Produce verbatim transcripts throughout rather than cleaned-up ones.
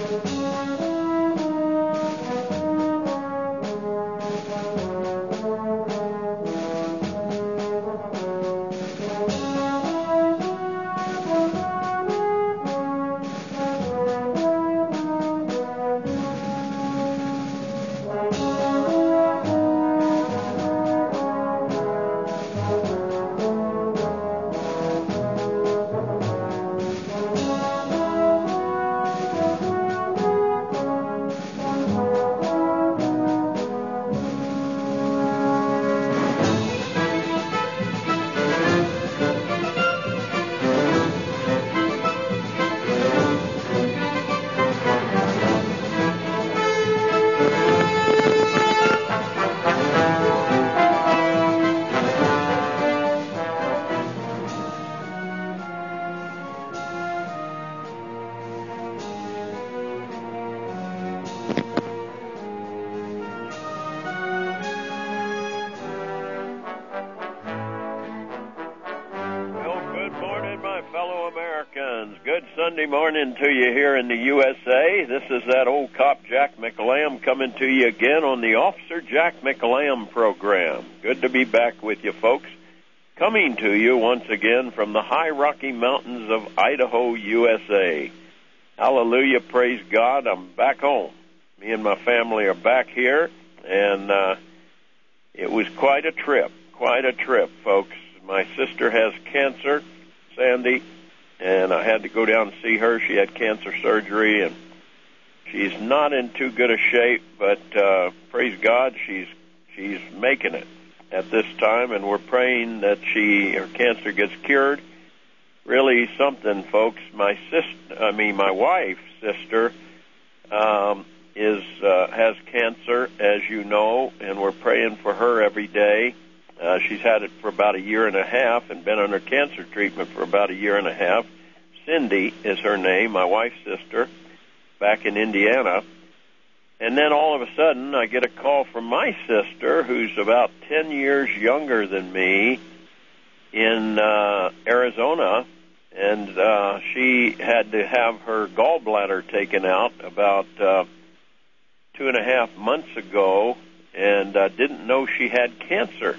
Sunday morning to you here in the U S A. This is that old cop Jack McLam coming to you again on the Officer Jack McLam program. Good to be back with you, folks. Coming to you once again from the high Rocky Mountains of Idaho, U S A. Hallelujah, praise God, I'm back home. Me and my family are back here, and uh, it was quite a trip, quite a trip, folks. My sister has cancer, Sandy, and I had to go down and see her. She had cancer surgery, and she's not in too good a shape, but uh, praise God, she's she's making it at this time, and we're praying that she her cancer gets cured. Really something, folks. My sister, I mean, my wife's sister, um, is uh, has cancer, as you know, and we're praying for her every day. Uh, she's had it for about a year and a half and been under cancer treatment for about a year and a half. Cindy is her name, my wife's sister, back in Indiana. And then all of a sudden, I get a call from my sister, who's about ten years younger than me, in uh, Arizona, and uh, she had to have her gallbladder taken out about uh, two and a half months ago, and uh, didn't know she had cancer.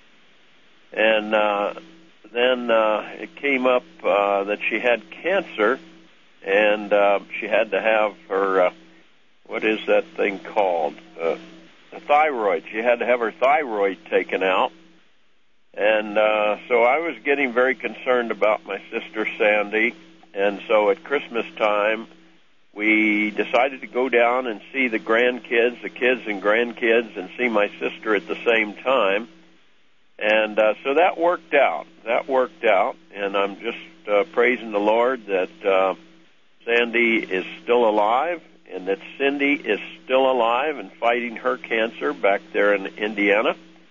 And uh, then uh, it came up uh, that she had cancer, and uh, she had to have her, uh, what is that thing called? Uh, the thyroid. She had to have her thyroid taken out. And uh, so I was getting very concerned about my sister Sandy, and so at Christmas time, we decided to go down and see the grandkids, the kids and grandkids, and see my sister at the same time. And uh, so that worked out. That worked out, and I'm just uh, praising the Lord that uh, Sandy is still alive and that Cindy is still alive and fighting her cancer back there in Indiana.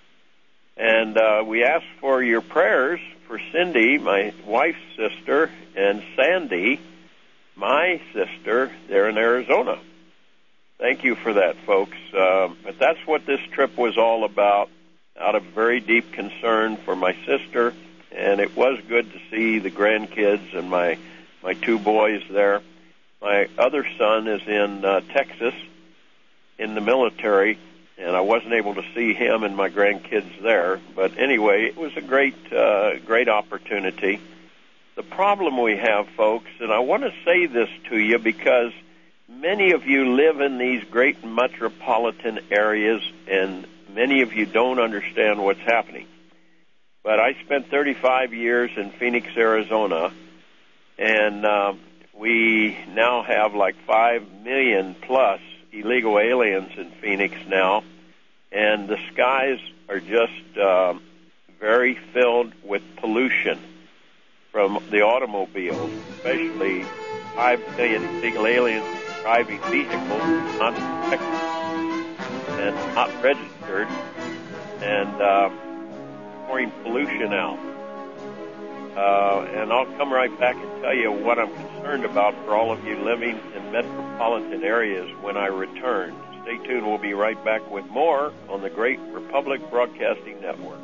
And uh, we ask for your prayers for Cindy, my wife's sister, and Sandy, my sister, there in Arizona. Thank you for that, folks. Uh, but that's what this trip was all about, out of very deep concern for my sister, and it was good to see the grandkids and my my two boys there. My other son is in uh, Texas in the military, and I wasn't able to see him and my grandkids there. But anyway, it was a great, uh, great opportunity. The problem we have, folks, and I want to say this to you because many of you live in these great metropolitan areas, and many of you don't understand what's happening. But I spent thirty-five years in Phoenix, Arizona, and uh, we now have like five million plus illegal aliens in Phoenix now, and the skies are just uh, very filled with pollution from the automobiles, especially five million illegal aliens driving vehicles not protected and not registered, and uh, pouring pollution out. Uh, and I'll come right back and tell you what I'm concerned about for all of you living in metropolitan areas when I return. Stay tuned. We'll be right back with more on the Great Republic Broadcasting Network.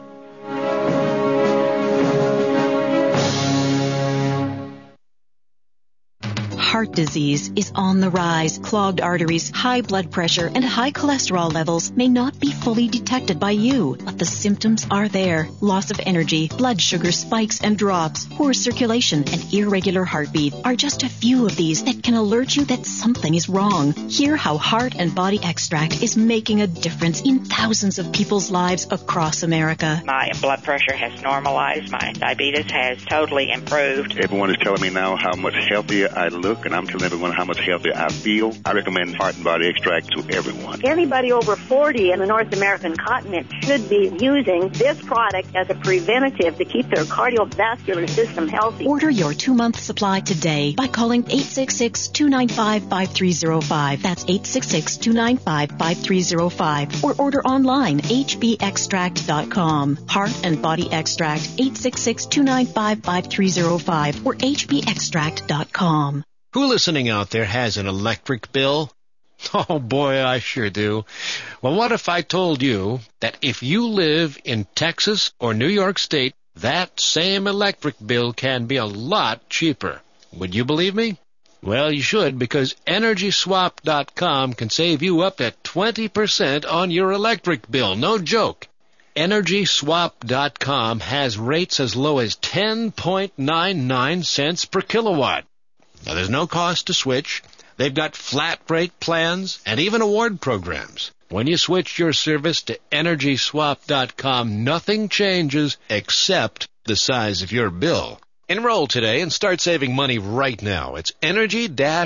heart disease is on the rise. Clogged arteries, high blood pressure, and high cholesterol levels may not be fully detected by you, but the symptoms are there. Loss of energy, blood sugar spikes and drops, poor circulation, and irregular heartbeat are just a few of these that can alert you that something is wrong. Hear how Heart and Body Extract is making a difference in thousands of people's lives across America. My blood pressure has normalized. My diabetes has totally improved. Everyone is telling me now how much healthier I look, and I'm telling everyone how much healthier I feel. I recommend Heart and Body Extract to everyone. Anybody over forty in the North American continent should be using this product as a preventative to keep their cardiovascular system healthy. Order your two-month supply today by calling eight six six, two nine five, five three zero five. That's eight six six, two nine five, five three zero five. Or order online, h b extract dot com. Heart and Body Extract, eight six six, two nine five, five three zero five or h b extract dot com. Who listening out there has an electric bill? Oh boy, I sure do. Well, what if I told you that if you live in Texas or New York State, that same electric bill can be a lot cheaper? Would you believe me? Well, you should, because energy swap dot com can save you up to twenty percent on your electric bill. No joke. energy swap dot com has rates as low as ten point nine nine cents per kilowatt. Now, there's no cost to switch. They've got flat rate plans and even award programs. When you switch your service to energy swap dot com, nothing changes except the size of your bill. Enroll today and start saving money right now. It's energy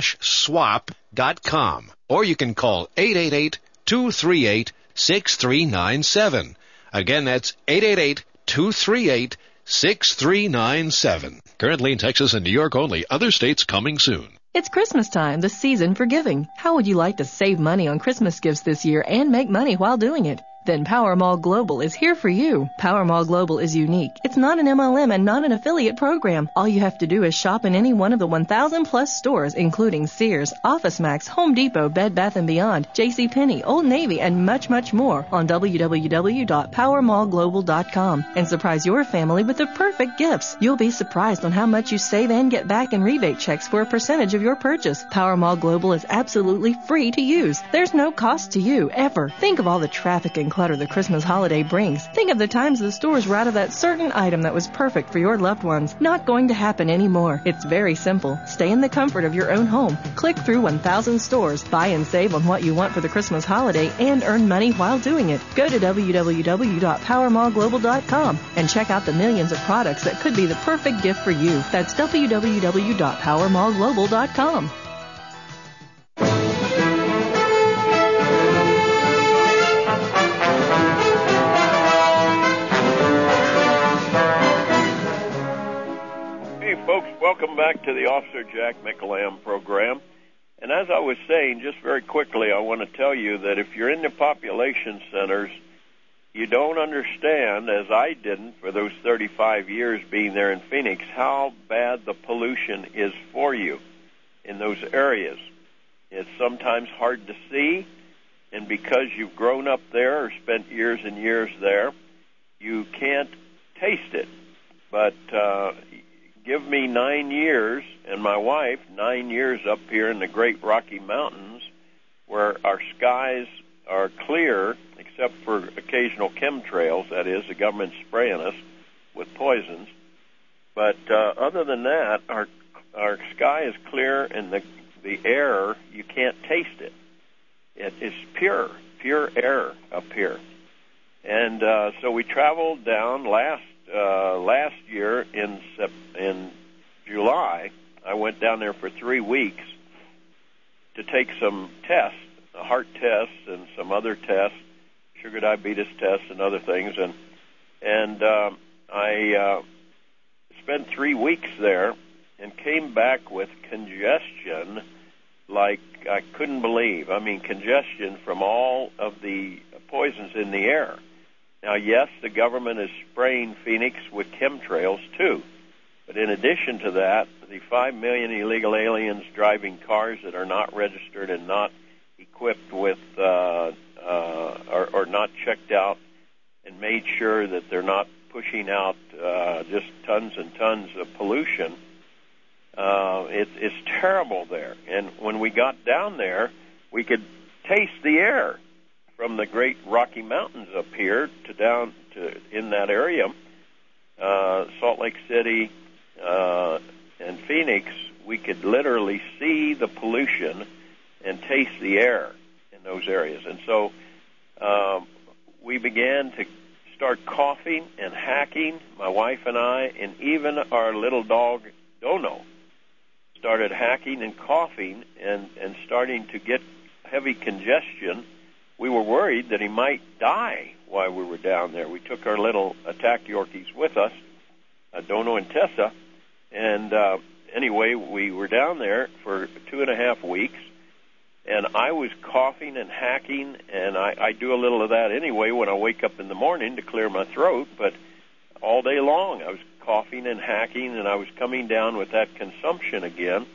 swap dot com. Or you can call eight eight eight, two three eight, six three nine seven. Again, that's eight eight eight, two three eight, six three nine seven. Currently in Texas and New York only. Other states coming soon. It's Christmas time, the season for giving. How would you like to save money on Christmas gifts this year and make money while doing it? Then Powermall Global is here for you. Powermall Global is unique. It's not an M L M and not an affiliate program. All you have to do is shop in any one of the one thousand plus stores, including Sears, OfficeMax, Home Depot, Bed Bath and Beyond, JCPenney, Old Navy, and much, much more on w w w dot powermall global dot com and surprise your family with the perfect gifts. You'll be surprised on how much you save and get back in rebate checks for a percentage of your purchase. Powermall Global is absolutely free to use. There's no cost to you, ever. Think of all the traffic and clutter the Christmas holiday brings. Think of the times the stores were out of that certain item that was perfect for your loved ones. Not going to happen anymore. It's very simple. Stay in the comfort of your own home. Click through one thousand stores, buy and save on what you want for the Christmas holiday, and earn money while doing it. Go to w w w dot powermall global dot com and check out the millions of products that could be the perfect gift for you. That's w w w dot powermall global dot com. Folks, welcome back to the Officer Jack McEllamb program. And as I was saying, just very quickly, I want to tell you that if you're in the population centers, you don't understand, as I didn't for those thirty-five years being there in Phoenix, how bad the pollution is for you in those areas. It's sometimes hard to see, and because you've grown up there or spent years and years there, you can't taste it. But uh, give me nine years, and my wife, nine years up here in the Great Rocky Mountains, where our skies are clear, except for occasional chemtrails, that is, the government spraying us with poisons. But uh, other than that, our our sky is clear, and the the air, you can't taste it. It is pure, pure air up here. And uh, so we traveled down last uh, last year in in July. I went down there for three weeks to take some tests, heart tests and some other tests, sugar diabetes tests and other things. And and uh, I uh, spent three weeks there and came back with congestion like I couldn't believe. I mean, congestion from all of the poisons in the air. Now, yes, the government is spraying Phoenix with chemtrails, too. But in addition to that, the five million illegal aliens driving cars that are not registered and not equipped with uh, uh, or, or not checked out and made sure that they're not pushing out uh, just tons and tons of pollution, Uh, it, it's terrible there. And when we got down there, we could taste the air from the great Rocky Mountains up here to down to in that area, uh, Salt Lake City uh, and Phoenix. We could literally see the pollution and taste the air in those areas. And so um, we began to start coughing and hacking, my wife and I, and even our little dog, Dono, started hacking and coughing and, and starting to get heavy congestion. We were worried that he might die while we were down there. We took our little attack Yorkies with us, uh, Dono and Tessa, and uh, anyway, we were down there for two and a half weeks, and I was coughing and hacking, and I, I do a little of that anyway when I wake up in the morning to clear my throat, but all day long I was coughing and hacking, and I was coming down with that consumption again,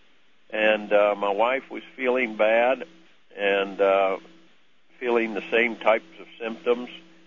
and uh, my wife was feeling bad and uh, feeling the same types of symptoms,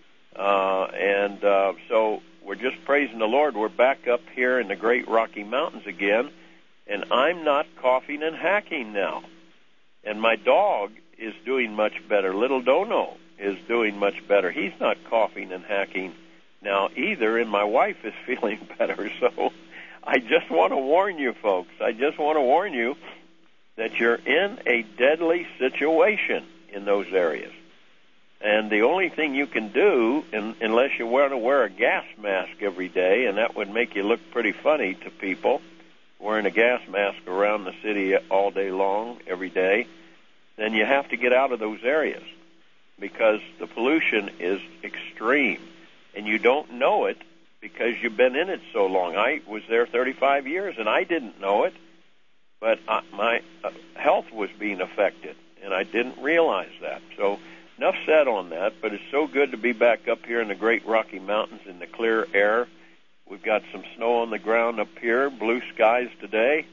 uh, and uh, so we're just praising the Lord. We're back up here in the Great Rocky Mountains again, and I'm not coughing and hacking now. And my dog is doing much better. Little Dono is doing much better. He's not coughing and hacking now either, and my wife is feeling better. So I just want to warn you, folks. I just want to warn you that you're in a deadly situation in those areas. And the only thing you can do, in, unless you want to wear a gas mask every day, and that would make you look pretty funny to people, wearing a gas mask around the city all day long, every day, then you have to get out of those areas because the pollution is extreme. And you don't know it because you've been in it so long. I was there thirty-five years, and I didn't know it, but uh, my uh, health was being affected, and I didn't realize that. So enough said on that, but it's so good to be back up here in the Great Rocky Mountains in the clear air. We've got some snow on the ground up here, blue skies today,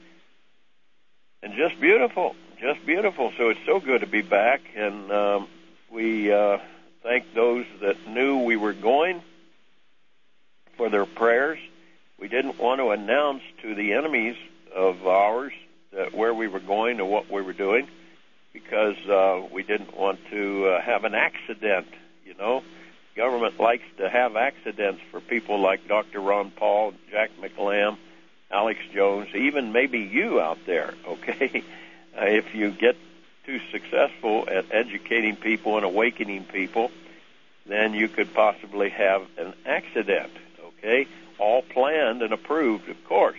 and just beautiful, just beautiful. So it's so good to be back, and um, we uh, thank those that knew we were going for their prayers. We didn't want to announce to the enemies of ours that where we were going and what we were doing, because uh, we didn't want to uh, have an accident, you know. Government likes to have accidents for people like Doctor Ron Paul, Jack McLam, Alex Jones, even maybe you out there, okay? Uh, if you get too successful at educating people and awakening people, then you could possibly have an accident, okay? All planned and approved, of course.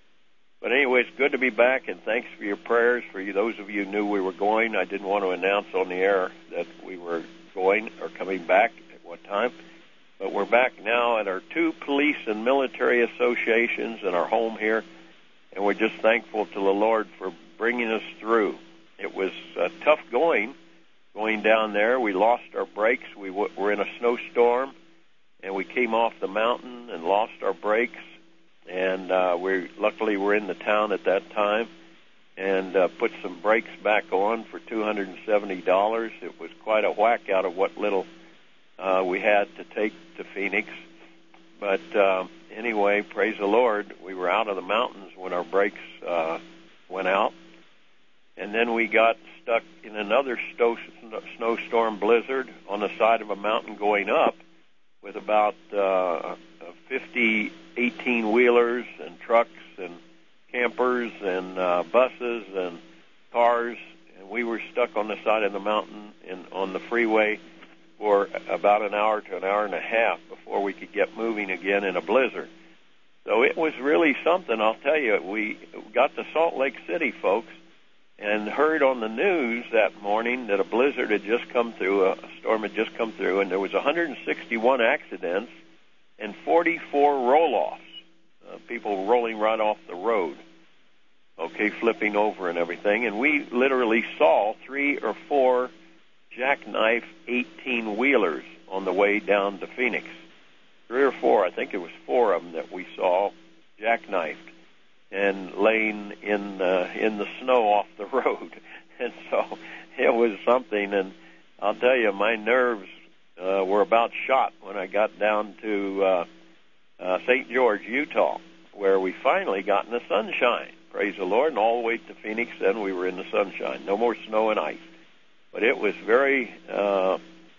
But anyway, it's good to be back, and thanks for your prayers. For you, those of you who knew we were going, I didn't want to announce on the air that we were going or coming back at what time. But we're back now at our two police and military associations and our home here, and we're just thankful to the Lord for bringing us through. It was uh, tough going, going down there. We lost our brakes. We w- were in a snowstorm, and we came off the mountain and lost our brakes. And uh, we luckily were in the town at that time and uh, put some brakes back on for two hundred seventy dollars. It was quite a whack out of what little uh, we had to take to Phoenix. But uh, anyway, praise the Lord, we were out of the mountains when our brakes uh, went out. And then we got stuck in another sto- snowstorm blizzard on the side of a mountain going up with about uh, fifty eighteen-wheelers and trucks and campers and uh, buses and cars, and we were stuck on the side of the mountain in, on the freeway for about an hour to an hour and a half before we could get moving again in a blizzard. So it was really something, I'll tell you. We got to Salt Lake City, folks, and heard on the news that morning that a blizzard had just come through, a storm had just come through, and there was one hundred sixty-one accidents and forty-four roll-offs, uh, people rolling right off the road, okay, flipping over and everything. And we literally saw three or four jackknife eighteen-wheelers on the way down to Phoenix. Three or four, I think it was four of them that we saw jackknifed and laying in uh, in the snow off the road. And so it was something, and I'll tell you, my nerves Uh, were about shot when I got down to uh, uh, Saint George, Utah, where we finally got in the sunshine. praise the Lord, and all the way to Phoenix, then we were in the sunshine. No more snow and ice. But it was very, uh,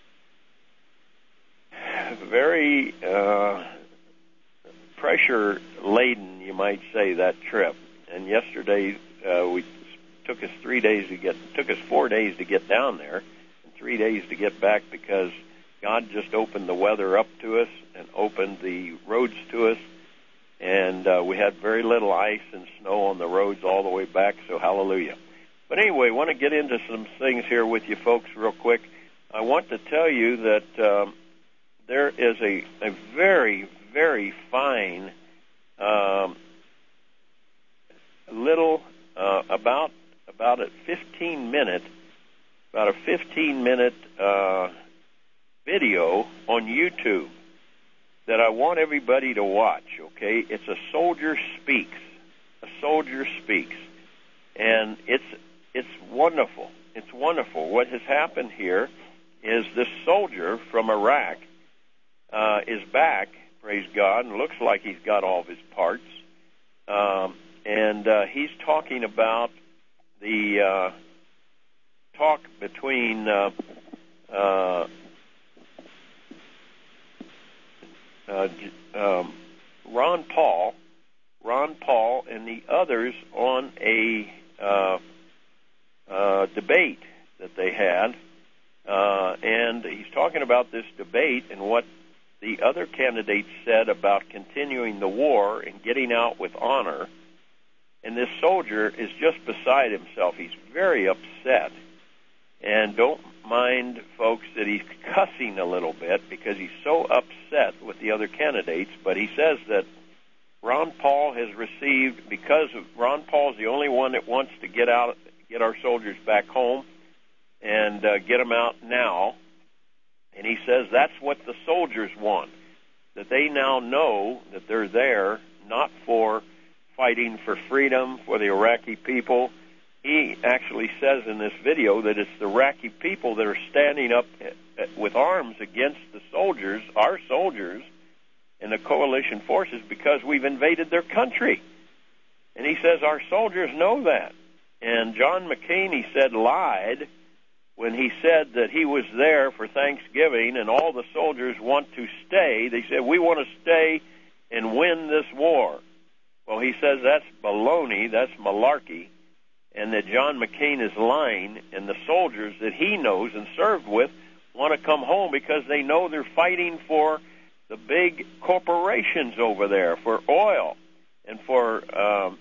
very uh, pressure-laden, you might say, that trip. And yesterday, uh, we took us three days to get, took us four days to get down there, and three days to get back because God just opened the weather up to us and opened the roads to us. And uh, we had very little ice and snow on the roads all the way back, so hallelujah. But anyway, I want to get into some things here with you folks real quick. I want to tell you that um, there is a, a very, very fine um, little, uh, about about a fifteen minute, about a fifteen minute uh, video on YouTube that I want everybody to watch, okay? It's A Soldier Speaks. A Soldier Speaks. And it's it's wonderful. It's wonderful. What has happened here is this soldier from Iraq uh, is back, praise God, and looks like he's got all of his parts. Um, and uh, he's talking about the uh, talk between uh, uh, Uh, um, Ron Paul, Ron Paul, and the others on a uh, uh, debate that they had, uh, and he's talking about this debate and what the other candidates said about continuing the war and getting out with honor. And this soldier is just beside himself. He's very upset. And don't mind, folks, that he's cussing a little bit because he's so upset with the other candidates. But he says that Ron Paul has received, because of Ron Paul's the only one that wants to get out, get our soldiers back home and uh, get them out now. And he says that's what the soldiers want, that they now know that they're there not for fighting for freedom for the Iraqi people. He actually says in this video that it's the Iraqi people that are standing up with arms against the soldiers, our soldiers, and the coalition forces because we've invaded their country. And he says our soldiers know that. And John McCain, he said, lied when he said that he was there for Thanksgiving and all the soldiers want to stay. They said, we want to stay and win this war. Well, he says that's baloney, that's malarkey, and that John McCain is lying, and the soldiers that he knows and served with want to come home because they know they're fighting for the big corporations over there, for oil and for um,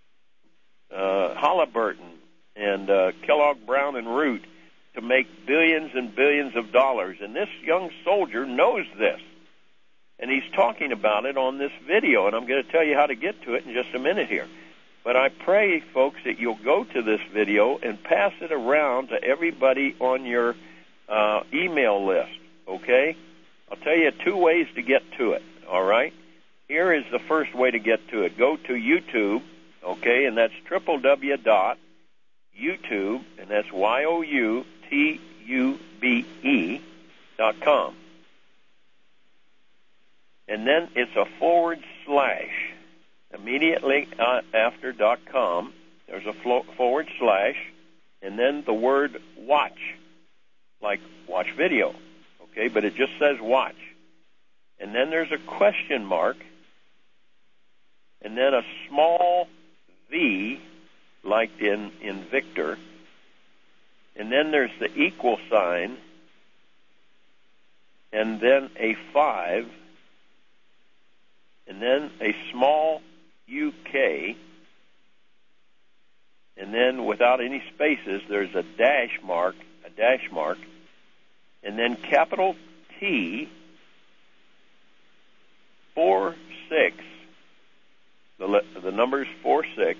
uh, Halliburton and uh, Kellogg Brown and Root to make billions and billions of dollars. And this young soldier knows this, and he's talking about it on this video, and I'm going to tell you how to get to it in just a minute here. But I pray, folks, that you'll go to this video and pass it around to everybody on your uh, email list, okay? I'll tell you two ways to get to it, all right? Here is the first way to get to it. Go to YouTube, okay, and that's w w w dot youtube, and that's Y O U T U B E dot com. And then it's a forward slash. Immediately uh, after dot com, there's a flo- forward slash, and then the word watch, like watch video, okay? But it just says watch. And then there's a question mark, and then a small V, like in, in Victor, and then there's the equal sign, and then a five, and then a small U K, and then without any spaces, there's a dash mark, a dash mark, and then capital T, four six, the the numbers four six,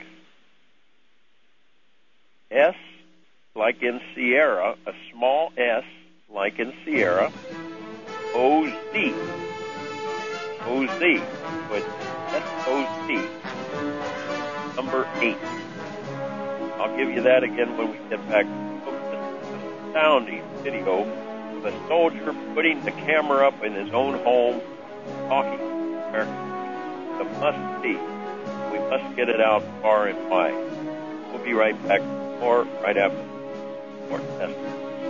S like in Sierra, a small S like in Sierra, O Z, O Z, but S O Z, number eight. I'll give you that again when we get back. This astounding video of a soldier putting the camera up in his own home, talking. The must see. We Let's get it out far and wide. We'll be right back, or right after more testing.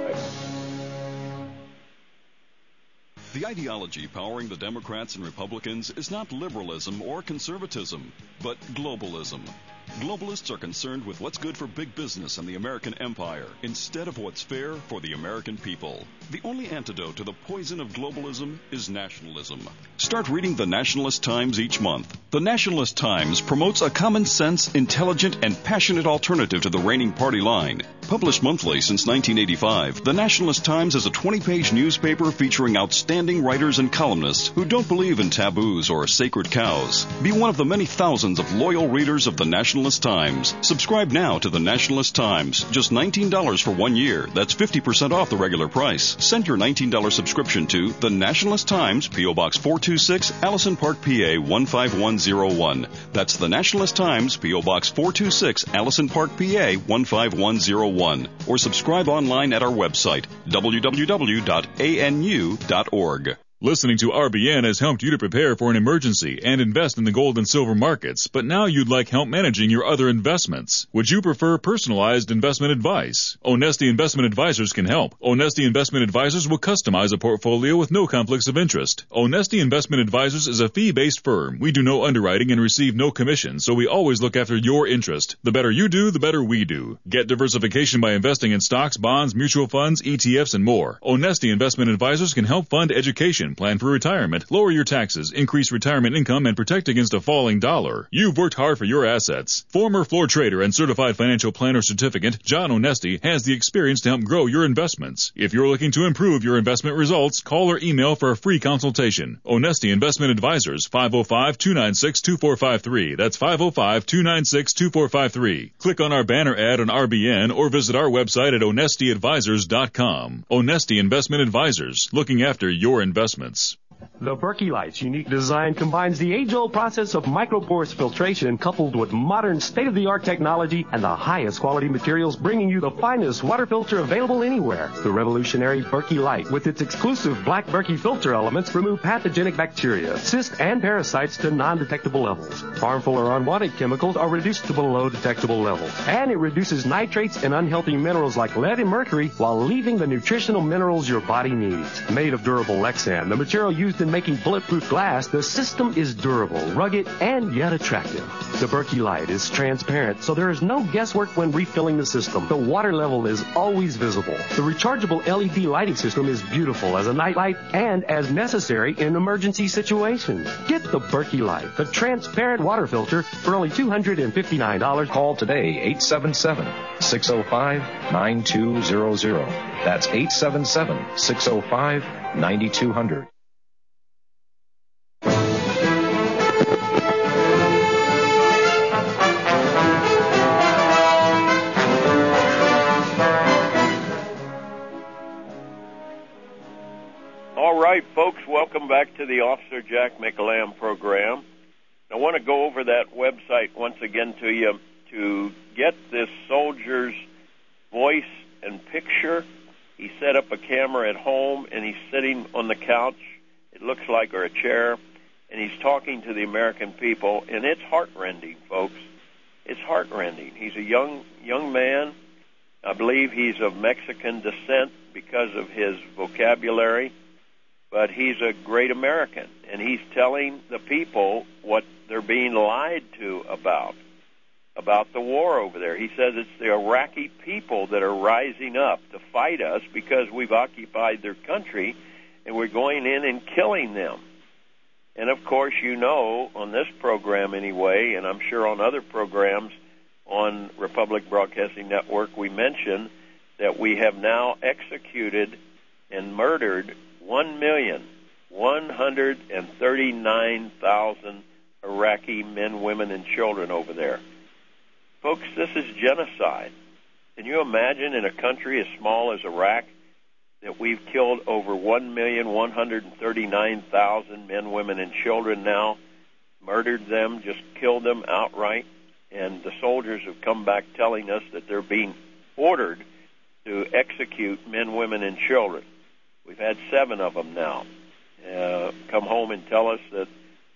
The ideology powering the Democrats and Republicans is not liberalism or conservatism, but globalism. Globalists are concerned with what's good for big business and the American empire instead of what's fair for the American people. The only antidote to the poison of globalism is nationalism. Start reading the Nationalist Times each month. The Nationalist Times promotes a common sense, intelligent, and passionate alternative to the reigning party line. Published monthly since nineteen eighty-five, the Nationalist Times is a twenty-page newspaper featuring outstanding writers and columnists who don't believe in taboos or sacred cows. Be one of the many thousands of loyal readers of the Nationalist Times. Subscribe now to the Nationalist Times. Just nineteen dollars for one year. That's fifty percent off the regular price. Send your nineteen dollars subscription to the Nationalist Times, P O. Box four two six, Allison Park, P A one five one zero one. That's the Nationalist Times, P O. Box four two six, Allison Park, P A one five one zero one. Or subscribe online at our website, w w w dot a n u dot org. Listening to R B N has helped you to prepare for an emergency and invest in the gold and silver markets, but now you'd like help managing your other investments. Would you prefer personalized investment advice? Onesti Investment Advisors can help. Onesti Investment Advisors will customize a portfolio with no conflicts of interest. Onesti Investment Advisors is a fee-based firm. We do no underwriting and receive no commission, so we always look after your interest. The better you do, the better we do. Get diversification by investing in stocks, bonds, mutual funds, E T Fs, and more. Onesti Investment Advisors can help fund education, plan for retirement, lower your taxes, increase retirement income, and protect against a falling dollar. You've worked hard for your assets. Former floor trader and certified financial planner certificate, John Onesti, has the experience to help grow your investments. If you're looking to improve your investment results, call or email for a free consultation. Onesti Investment Advisors, five oh five, two nine six, two four five three. That's five oh five, two nine six, two four five three. Click on our banner ad on R B N or visit our website at onesti advisors dot com. Onesti Investment Advisors, looking after your investments. The Berkey Light's unique design combines the age-old process of microporous filtration coupled with modern state-of-the-art technology and the highest quality materials, bringing you the finest water filter available anywhere. The revolutionary Berkey Light, with its exclusive black Berkey filter elements, remove pathogenic bacteria, cysts, and parasites to non-detectable levels. Harmful or unwanted chemicals are reduced to below detectable levels. And it reduces nitrates and unhealthy minerals like lead and mercury while leaving the nutritional minerals your body needs. Made of durable Lexan, the material used in making bulletproof glass, the system is durable, rugged, and yet attractive. The Berkey Light is transparent, so there is no guesswork when refilling the system. The water level is always visible. The rechargeable L E D lighting system is beautiful as a nightlight and as necessary in emergency situations. Get the Berkey Light, the transparent water filter, for only two hundred fifty-nine dollars. Call today, eight seven seven, six oh five, nine two zero zero. That's eight seven seven, six oh five, nine two zero zero. All right, folks, welcome back to the Officer Jack McEllamb program. I want to go over that website once again to you to get this soldier's voice and picture. He set up a camera at home, and he's sitting on the couch, it looks like, or a chair, and he's talking to the American people, and it's heart-rending, folks. It's heart-rending. He's a young young man. I believe he's of Mexican descent because of his vocabulary, but he's a great American, and he's telling the people what they're being lied to about, about the war over there. He says it's the Iraqi people that are rising up to fight us because we've occupied their country, and we're going in and killing them. And, of course, you know, on this program anyway, and I'm sure on other programs on Republic Broadcasting Network, we mentioned that we have now executed and murdered one million, one hundred thirty-nine thousand Iraqi men, women, and children over there. Folks, this is genocide. Can you imagine in a country as small as Iraq that we've killed over one million, one hundred thirty-nine thousand men, women, and children now, murdered them, just killed them outright, and the soldiers have come back telling us that they're being ordered to execute men, women, and children. We've had seven of them now uh, come home and tell us that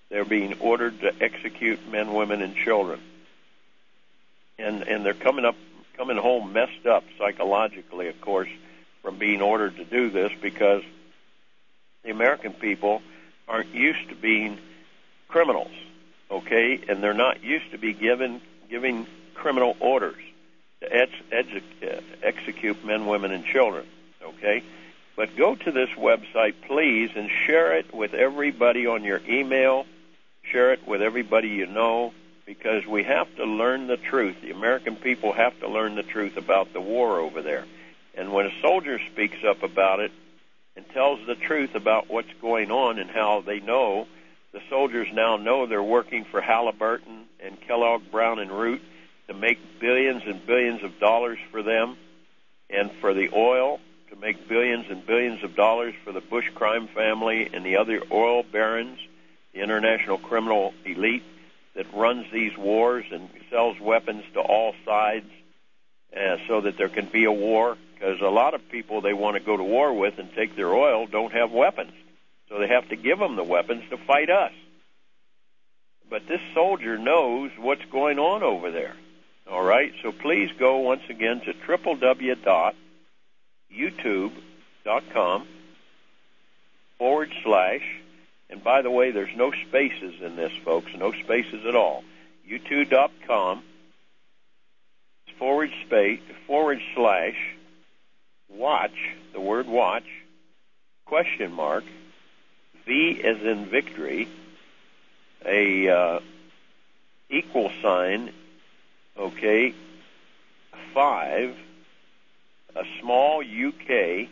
they're being ordered to execute men, women, and children. And and they're coming up, coming home messed up psychologically, of course, from being ordered to do this, because the American people aren't used to being criminals, okay? And they're not used to be given giving criminal orders to ex, ex, uh, execute men, women, and children, okay? But go to this website, please, and share it with everybody on your email. Share it with everybody you know, because we have to learn the truth. The American people have to learn the truth about the war over there. And when a soldier speaks up about it and tells the truth about what's going on and how they know, the soldiers now know they're working for Halliburton and Kellogg, Brown and Root to make billions and billions of dollars for them, and for the oil to make billions and billions of dollars for the Bush crime family and the other oil barons, the international criminal elite that runs these wars and sells weapons to all sides uh, so that there can be a war, because a lot of people they want to go to war with and take their oil don't have weapons. So they have to give them the weapons to fight us. But this soldier knows what's going on over there. All right? So please go once again to w w w dot youtube dot com forward slash, and by the way, there's no spaces in this, folks, no spaces at all. youtube dot com forward space forward slash watch, the word watch, question mark, V as in victory, a uh, equal sign, okay, five, a small U K,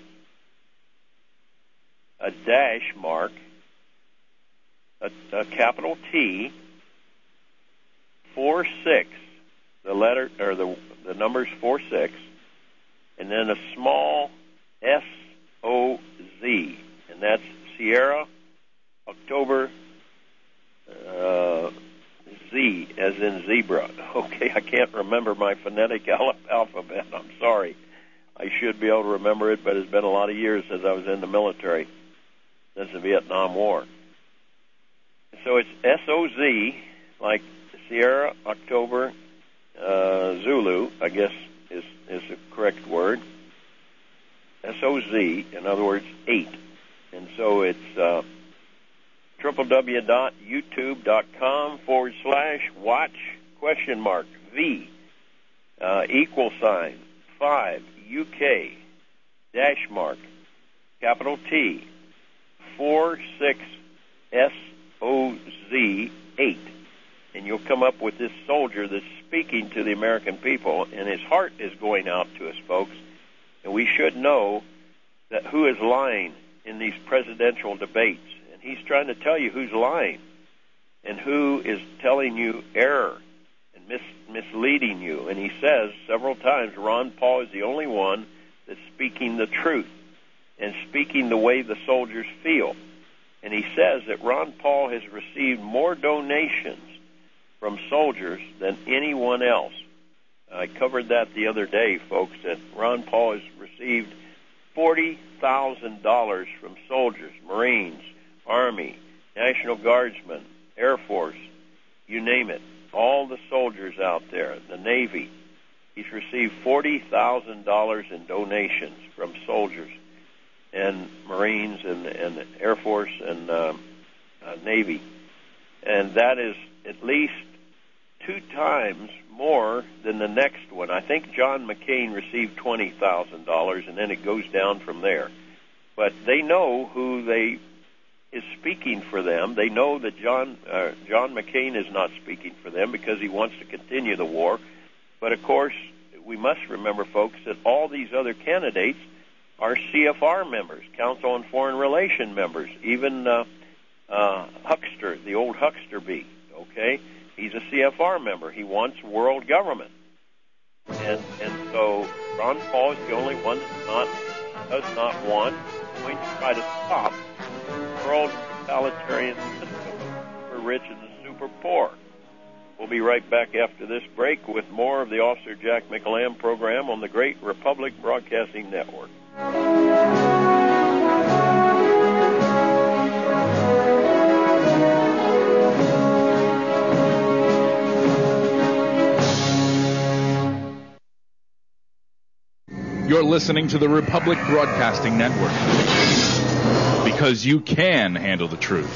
a dash mark, a, a capital T, four six, the letter or the the numbers four six, and then a small S O Z, and that's Sierra October uh, Z as in zebra. Okay, I can't remember my phonetic alphabet. I'm sorry. I should be able to remember it, but it's been a lot of years since I was in the military, since the Vietnam War. So it's S O Z, like Sierra October uh, Zulu, I guess is, is the correct word. S O Z, in other words, eight. And so it's uh, w w w dot youtube dot com forward slash watch question mark V uh, equal sign five U K dash mark capital T four six S O Z eight, and you'll come up with this soldier that's speaking to the American people, and his heart is going out to us, folks, and we should know that who is lying in these presidential debates. And he's trying to tell you who's lying and who is telling you error and mis- misleading you. And he says several times Ron Paul is the only one that's speaking the truth and speaking the way the soldiers feel. And he says that Ron Paul has received more donations from soldiers than anyone else. I covered that the other day, folks, that Ron Paul has received forty thousand dollars from soldiers, Marines, Army, National Guardsmen, Air Force, you name it, all the soldiers out there, the Navy. He's received forty thousand dollars in donations from soldiers and Marines and, and Air Force and um, uh, Navy. And that is at least two times more than the next one. I think John McCain received twenty thousand dollars, and then it goes down from there. But they know who they is speaking for them. They know that John uh, John McCain is not speaking for them because he wants to continue the war. But, of course, we must remember, folks, that all these other candidates are C F R members, Council on Foreign Relations members, even uh, uh, Huckster, the old Huckster bee, okay? He's a C F R member. He wants world government. And and so Ron Paul is the only one that not, does not want, going to try to stop the world totalitarian system, super rich and the super poor. We'll be right back after this break with more of the Officer Jack McEllamb program on the Great Republic Broadcasting Network. You're listening to the Republic Broadcasting Network, because you can handle the truth.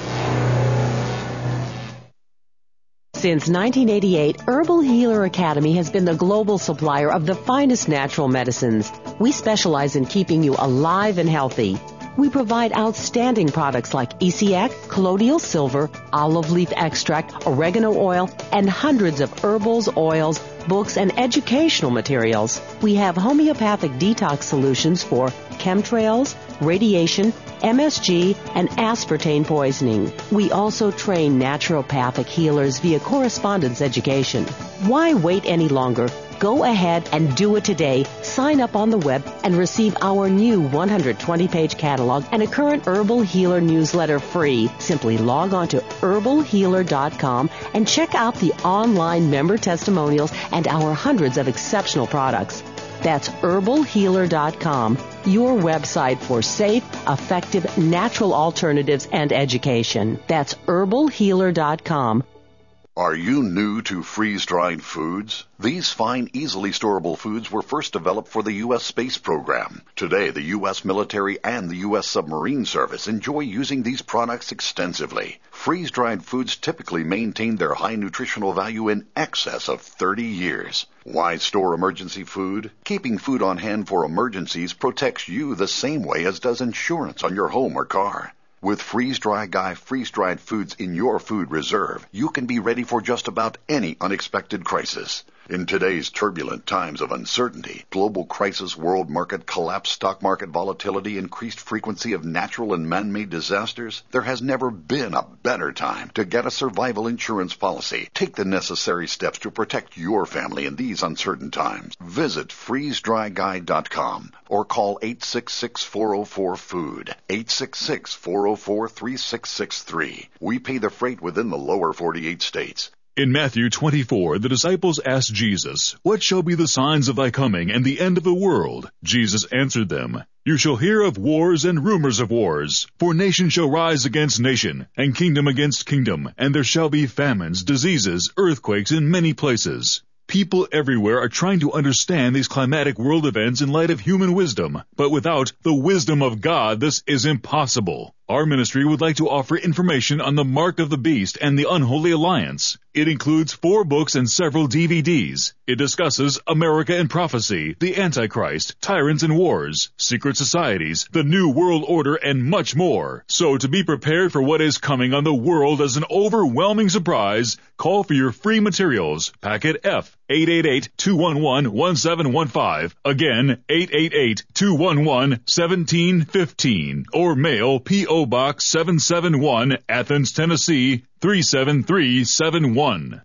Since nineteen eighty-eight, Herbal Healer Academy has been the global supplier of the finest natural medicines. We specialize in keeping you alive and healthy. We provide outstanding products like E C A C, colloidal silver, olive leaf extract, oregano oil, and hundreds of herbals, oils, books, and educational materials. We have homeopathic detox solutions for chemtrails, radiation, M S G, and aspartame poisoning. We also train naturopathic healers via correspondence education. Why wait any longer? Go ahead and do it today. Sign up on the web and receive our new one hundred twenty page catalog and a current Herbal Healer newsletter free. Simply log on to herbal healer dot com and check out the online member testimonials and our hundreds of exceptional products. That's herbal healer dot com, your website for safe, effective, natural alternatives and education. That's herbal healer dot com. Are you new to freeze-dried foods? These fine, easily storable foods were first developed for the U S space program. Today, the U S military and the U S submarine service enjoy using these products extensively. Freeze-dried foods typically maintain their high nutritional value in excess of thirty years. Why store emergency food? Keeping food on hand for emergencies protects you the same way as does insurance on your home or car. With Freeze-Dry Guy freeze-dried foods in your food reserve, you can be ready for just about any unexpected crisis. In today's turbulent times of uncertainty, global crisis, world market collapse, stock market volatility, increased frequency of natural and man-made disasters, there has never been a better time to get a survival insurance policy. Take the necessary steps to protect your family in these uncertain times. Visit freeze dry guy dot com or call eight six six, four oh four, food, eight six six, four oh four, three six six three. We pay the freight within the lower forty-eight states. In Matthew twenty-four, the disciples asked Jesus, "What shall be the signs of thy coming and the end of the world?" Jesus answered them, "You shall hear of wars and rumors of wars. For nation shall rise against nation, and kingdom against kingdom, and there shall be famines, diseases, earthquakes in many places." People everywhere are trying to understand these climatic world events in light of human wisdom, but without the wisdom of God, this is impossible. Our ministry would like to offer information on the Mark of the Beast and the Unholy Alliance. It includes four books and several D V Ds. It discusses America and Prophecy, the Antichrist, Tyrants and Wars, Secret Societies, the New World Order, and much more. So to be prepared for what is coming on the world as an overwhelming surprise, call for your free materials. Packet F, eight eight eight, two one one, one seven one five. Again, eight eight eight, two one one, one seven one five. Or mail P O Box seven seven one, Athens, Tennessee, three seven three seven one.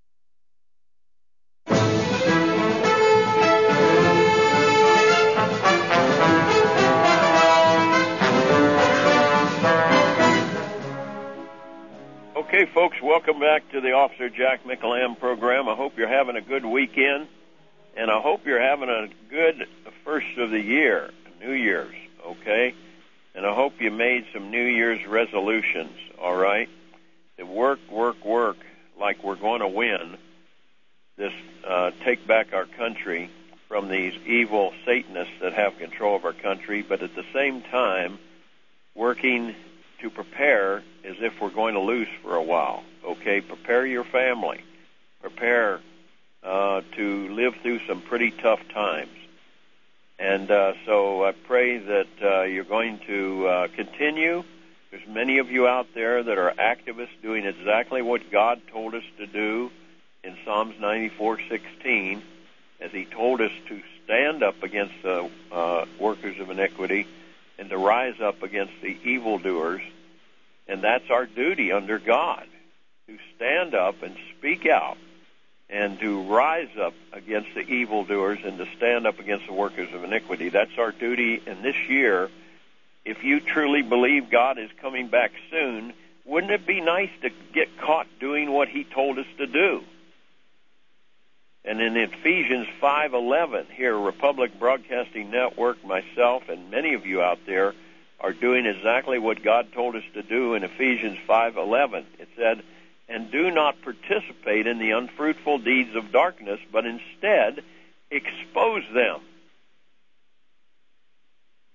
Okay, folks, welcome back to the Officer Jack McElhamb program. I hope you're having a good weekend, and I hope you're having a good first of the year, New Year's, okay? And I hope you made some New Year's resolutions, all right? To work, work, work like we're going to win this, uh, take back our country from these evil Satanists that have control of our country, but at the same time, working to prepare as if we're going to lose for a while, okay? Prepare your family. Prepare uh, to live through some pretty tough times. And uh, so I pray that uh, you're going to uh, continue. There's many of you out there that are activists doing exactly what God told us to do in Psalms ninety-four sixteen, as He told us to stand up against the uh, workers of iniquity and to rise up against the evildoers. And that's our duty under God, to stand up and speak out and to rise up against the evildoers and to stand up against the workers of iniquity. That's our duty. And this year, if you truly believe God is coming back soon, wouldn't it be nice to get caught doing what He told us to do? And in Ephesians five eleven, here, Republic Broadcasting Network, myself, and many of you out there are doing exactly what God told us to do in Ephesians five eleven. It said, "And do not participate in the unfruitful deeds of darkness, but instead expose them."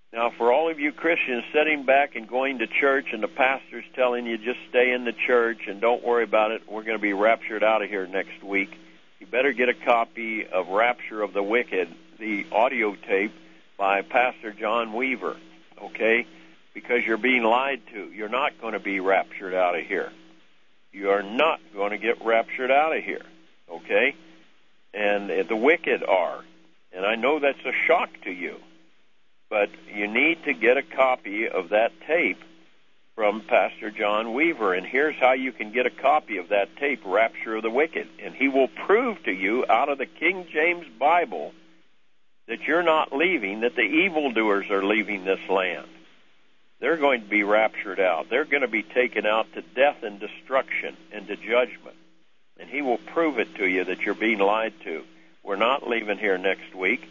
Now, for all of you Christians sitting back and going to church and the pastor's telling you just stay in the church and don't worry about it, we're going to be raptured out of here next week, you better get a copy of Rapture of the Wicked, the audio tape by Pastor John Weaver, okay? Because you're being lied to. You're not going to be raptured out of here. You are not going to get raptured out of here, okay? And uh, the wicked are. And I know that's a shock to you. But you need to get a copy of that tape from Pastor John Weaver. And here's how you can get a copy of that tape, Rapture of the Wicked. And he will prove to you out of the King James Bible that you're not leaving, that the evildoers are leaving this land. They're going to be raptured out. They're going to be taken out to death and destruction and to judgment. And he will prove it to you that you're being lied to. We're not leaving here next week.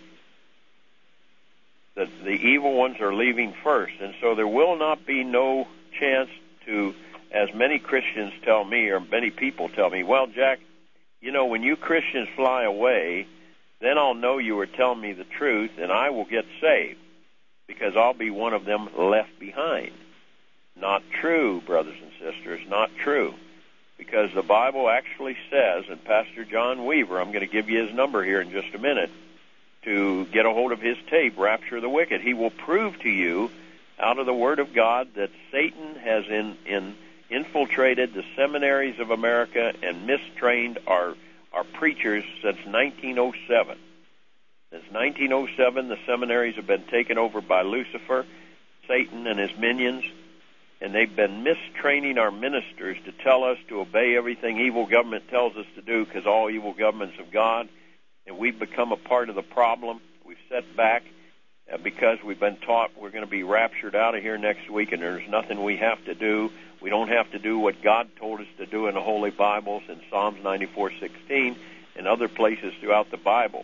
The, the evil ones are leaving first. And so there will not be no chance to, as many Christians tell me, or many people tell me, well, Jack, you know, when you Christians fly away, then I'll know you were telling me the truth, and I will get saved, because I'll be one of them left behind. Not true, brothers and sisters, not true. Because the Bible actually says, and Pastor John Weaver, I'm going to give you his number here in just a minute, to get a hold of his tape, Rapture of the Wicked. He will prove to you out of the Word of God that Satan has in, in infiltrated the seminaries of America and mistrained our, our preachers since nineteen oh seven. Since nineteen oh seven, the seminaries have been taken over by Lucifer, Satan, and his minions, and they've been mistraining our ministers to tell us to obey everything evil government tells us to do, because all evil government's of God. And we've become a part of the problem. We've set back uh, because we've been taught we're going to be raptured out of here next week, and there's nothing we have to do. We don't have to do what God told us to do in the Holy Bibles, in Psalms ninety-four sixteen, and other places throughout the Bible.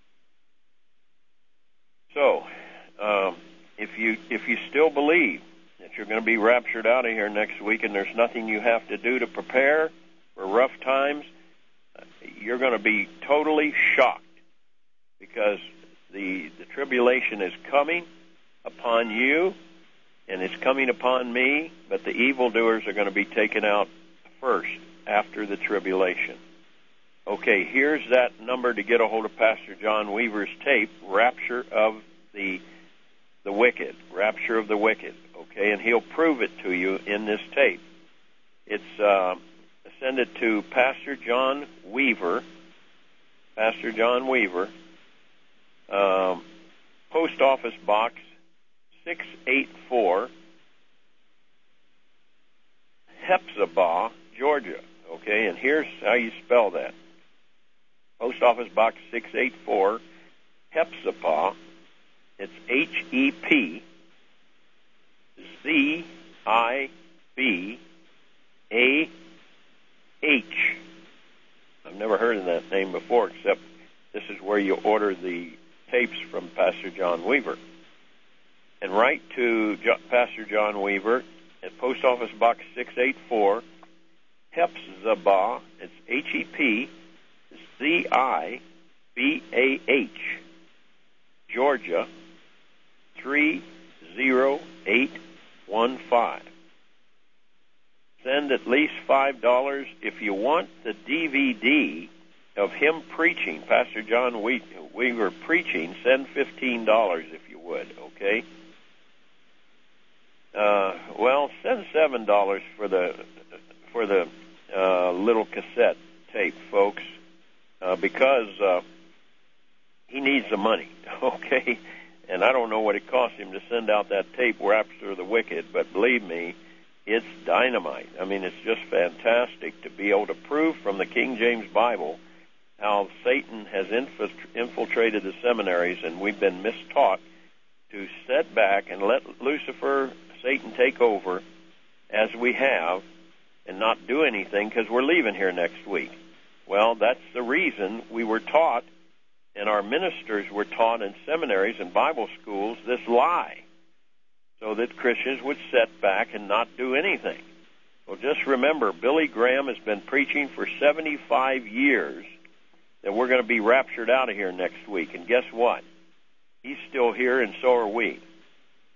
So, um, if you if you still believe that you're going to be raptured out of here next week, and there's nothing you have to do to prepare for rough times, you're going to be totally shocked, because the, the tribulation is coming upon you, and it's coming upon me, but the evildoers are going to be taken out first after the tribulation. Okay, here's that number to get a hold of Pastor John Weaver's tape, Rapture of the the Wicked, Rapture of the Wicked, okay, and he'll prove it to you in this tape. It's... Uh, Send it to Pastor John Weaver, Pastor John Weaver, um, Post Office Box six eighty-four, Hephzibah, Georgia. Okay, and here's how you spell that. Post Office Box six eighty-four, Hephzibah. It's H E P Z I B A H. I've never heard of that name before, except this is where you order the tapes from Pastor John Weaver. And write to jo- Pastor John Weaver at Post Office Box six eighty-four, Hephzibah, it's H E P Z I B A H, Georgia, three zero eight one five. Send at least five dollars. If you want the D V D of him preaching, Pastor John Weaver preaching, send fifteen dollars if you would, okay? Uh, well, send seven dollars for the for the uh, little cassette tape, folks, uh, because uh, he needs the money, okay? And I don't know what it cost him to send out that tape, Rapture of the Wicked, but believe me, it's dynamite. I mean, it's just fantastic to be able to prove from the King James Bible how Satan has infiltrated the seminaries, and we've been mistaught to sit back and let Lucifer, Satan, take over as we have and not do anything because we're leaving here next week. Well, that's the reason we were taught, and our ministers were taught in seminaries and Bible schools, this lie, so that Christians would sit back and not do anything. Well, just remember, Billy Graham has been preaching for seventy-five years that we're going to be raptured out of here next week. And guess what? He's still here, and so are we.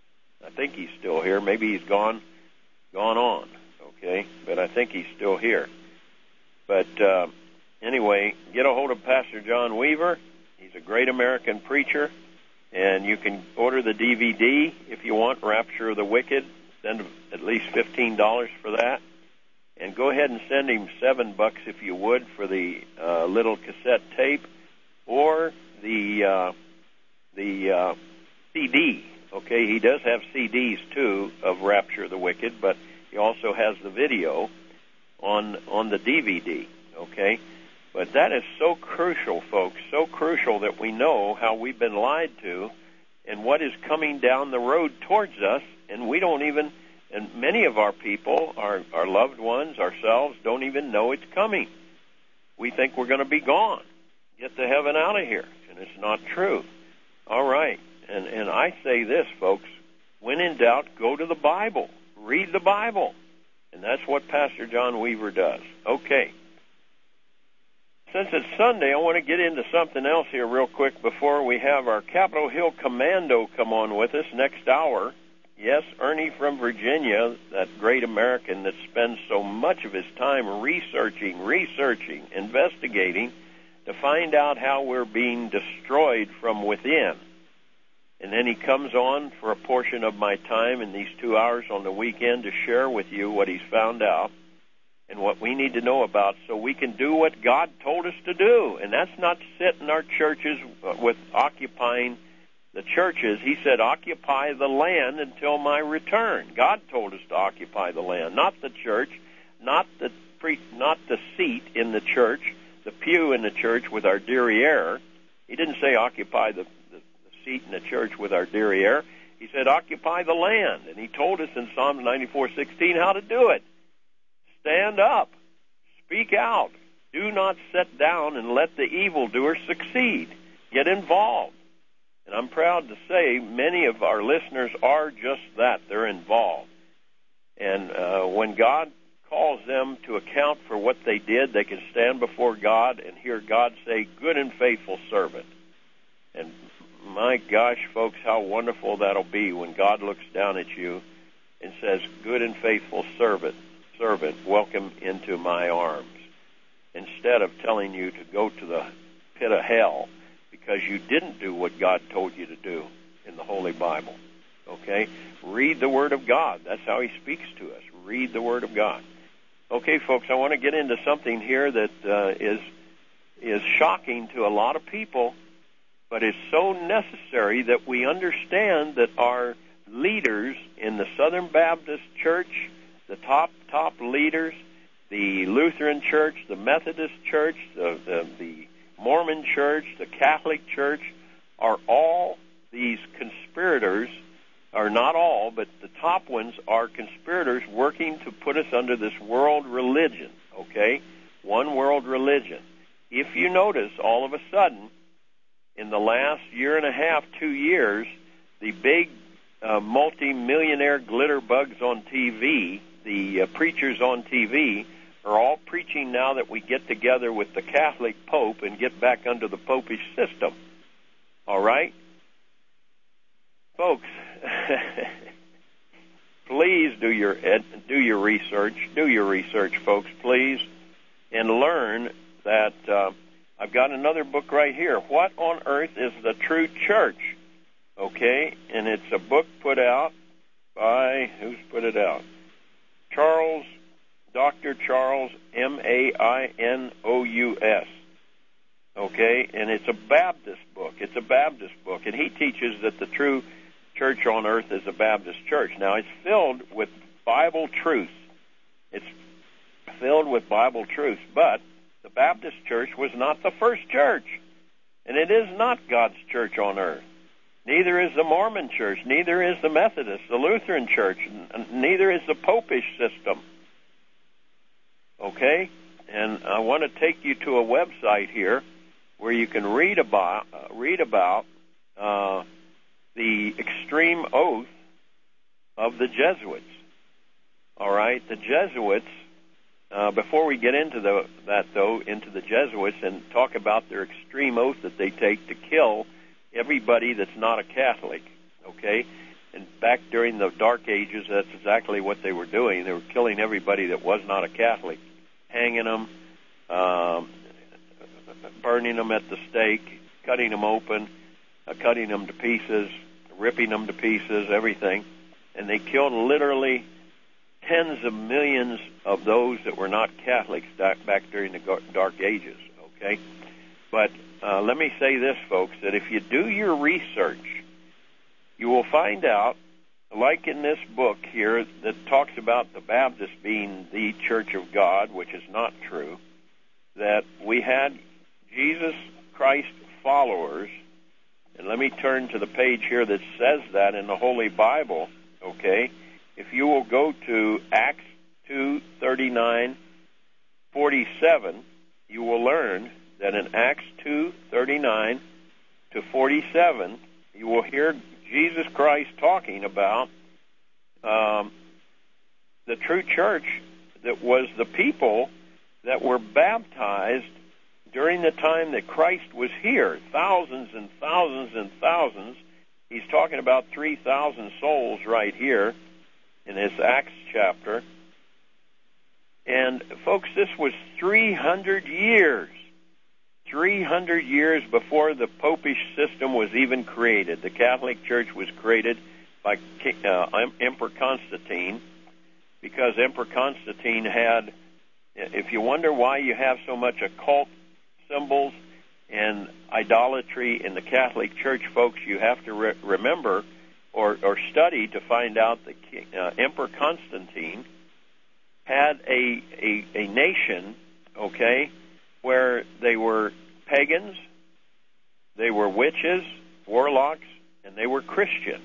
I think he's still here. Maybe he's gone, gone on, okay? But I think he's still here. But uh, anyway, get a hold of Pastor John Weaver. He's a great American preacher, and you can order the D V D if you want, Rapture of the Wicked. Send at least fifteen dollars for that. And go ahead and send him seven bucks if you would for the uh, little cassette tape or the uh, the uh, C D. Okay, he does have C Ds too of Rapture of the Wicked, but he also has the video on on the D V D. Okay, but that is so crucial, folks, so crucial that we know how we've been lied to and what is coming down the road towards us, and we don't even. And many of our people, our, our loved ones, ourselves, don't even know it's coming. We think we're going to be gone. Get to heaven out of here. And it's not true. All right. And, and I say this, folks. When in doubt, go to the Bible. Read the Bible. And that's what Pastor John Weaver does. Okay. Since it's Sunday, I want to get into something else here real quick before we have our Capitol Hill Commando come on with us next hour. Yes, Ernie from Virginia, that great American that spends so much of his time researching, researching, investigating to find out how we're being destroyed from within. And then he comes on for a portion of my time in these two hours on the weekend to share with you what he's found out and what we need to know about so we can do what God told us to do. And that's not sit in our churches with occupying the churches. He said, occupy the land until my return. God told us to occupy the land, not the church, not the pre- not the seat in the church, the pew in the church with our derriere. He didn't say occupy the, the, the seat in the church with our derriere. He said occupy the land, and he told us in Psalm ninety-four sixteen how to do it. Stand up, speak out, do not sit down and let the evildoer succeed. Get involved. And I'm proud to say many of our listeners are just that. They're involved. And uh, when God calls them to account for what they did, they can stand before God and hear God say, good and faithful servant. And my gosh, folks, how wonderful that'll be when God looks down at you and says, good and faithful servant, servant, welcome into my arms. Instead of telling you to go to the pit of hell, because you didn't do what God told you to do in the Holy Bible, okay? Read the Word of God. That's how He speaks to us. Read the Word of God. Okay, folks, I want to get into something here that uh, is is shocking to a lot of people, but it's so necessary that we understand that our leaders in the Southern Baptist Church, the top, top leaders, the Lutheran Church, the Methodist Church, the the, the Mormon Church, the Catholic Church, are all these conspirators, or not all, but the top ones are conspirators working to put us under this world religion, okay? One world religion. If you notice, all of a sudden, in the last year and a half, two years, the big uh, multi-millionaire glitter bugs on T V, the uh, preachers on T V, are all preaching now that we get together with the Catholic Pope and get back under the Popish system. All right? Folks, please do your ed, do your research. Do your research, folks, please, and learn that uh, I've got another book right here. What on earth is the true church? Okay? And it's a book put out by, who's put it out? Charles Doctor Charles, M A I N O U S, okay? And it's a Baptist book. It's a Baptist book. And he teaches that the true church on earth is a Baptist church. Now, it's filled with Bible truths. It's filled with Bible truths. But the Baptist church was not the first church. And it is not God's church on earth. Neither is the Mormon church. Neither is the Methodist, the Lutheran church. Neither is the Popish system. Okay, and I want to take you to a website here where you can read about uh, read about uh, the extreme oath of the Jesuits. All right, the Jesuits. Uh, before we get into the, that, though, into the Jesuits and talk about their extreme oath that they take to kill everybody that's not a Catholic. Okay, And back during the Dark Ages, that's exactly what they were doing. They were killing everybody that was not a Catholic, hanging them, um, burning them at the stake, cutting them open, uh, cutting them to pieces, ripping them to pieces, everything. And they killed literally tens of millions of those that were not Catholics back during the Dark Ages, okay? But uh, let me say this, folks, that if you do your research, you will find out, like in this book here that talks about the Baptists being the Church of God, which is not true, that we had Jesus Christ followers, and let me turn to the page here that says that in the Holy Bible, okay? If you will go to Acts two thirty-nine forty-seven, you will learn that in Acts two thirty-nine to forty-seven, you will hear Jesus Christ talking about um, the true church that was the people that were baptized during the time that Christ was here. Thousands and thousands and thousands. He's talking about three thousand souls right here in this Acts chapter. And, folks, this was three hundred years. three hundred years before the Popish system was even created. The Catholic Church was created by uh, Emperor Constantine, because Emperor Constantine had, if you wonder why you have so much occult symbols and idolatry in the Catholic Church, folks, you have to re- remember or, or study to find out that uh, Emperor Constantine had a, a, a nation, okay, where they were pagans, they were witches, warlocks, and they were Christian.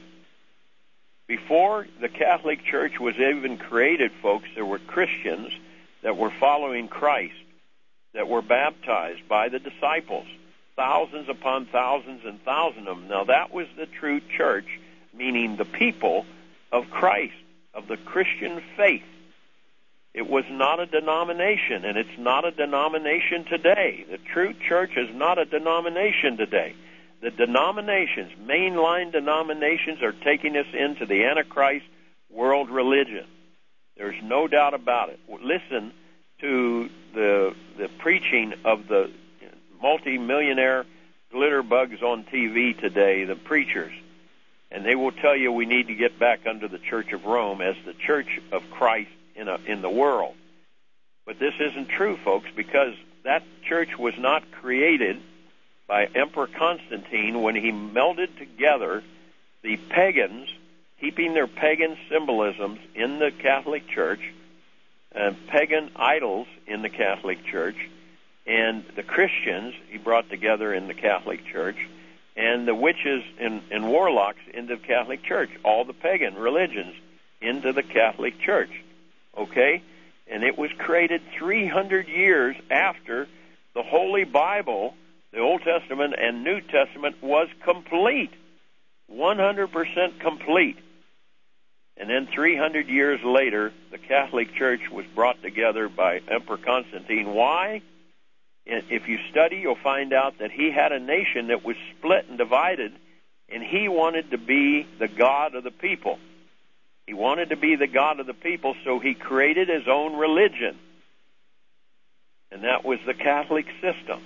Before the Catholic Church was even created, folks, there were Christians that were following Christ, that were baptized by the disciples, thousands upon thousands and thousands of them. Now, that was the true church, meaning the people of Christ, of the Christian faith. It was not a denomination, and it's not a denomination today. The true church is not a denomination today. The denominations, mainline denominations, are taking us into the Antichrist world religion. There's no doubt about it. Listen to the the preaching of the multi-millionaire glitter bugs on T V today, the preachers, and they will tell you we need to get back under the Church of Rome as the Church of Christ in a, in the world. But this isn't true, folks, because that church was not created by Emperor Constantine when he melded together the pagans, keeping their pagan symbolisms in the Catholic Church, and pagan idols in the Catholic Church, and the Christians he brought together in the Catholic Church, and the witches and, and warlocks into the Catholic Church, all the pagan religions into the Catholic Church. Okay? And it was created three hundred years after the Holy Bible, the Old Testament and New Testament, was complete. one hundred percent complete. And then three hundred years later, the Catholic Church was brought together by Emperor Constantine. Why? If you study, you'll find out that he had a nation that was split and divided, and he wanted to be the God of the people. He wanted to be the God of the people, so he created his own religion. And that was the Catholic system.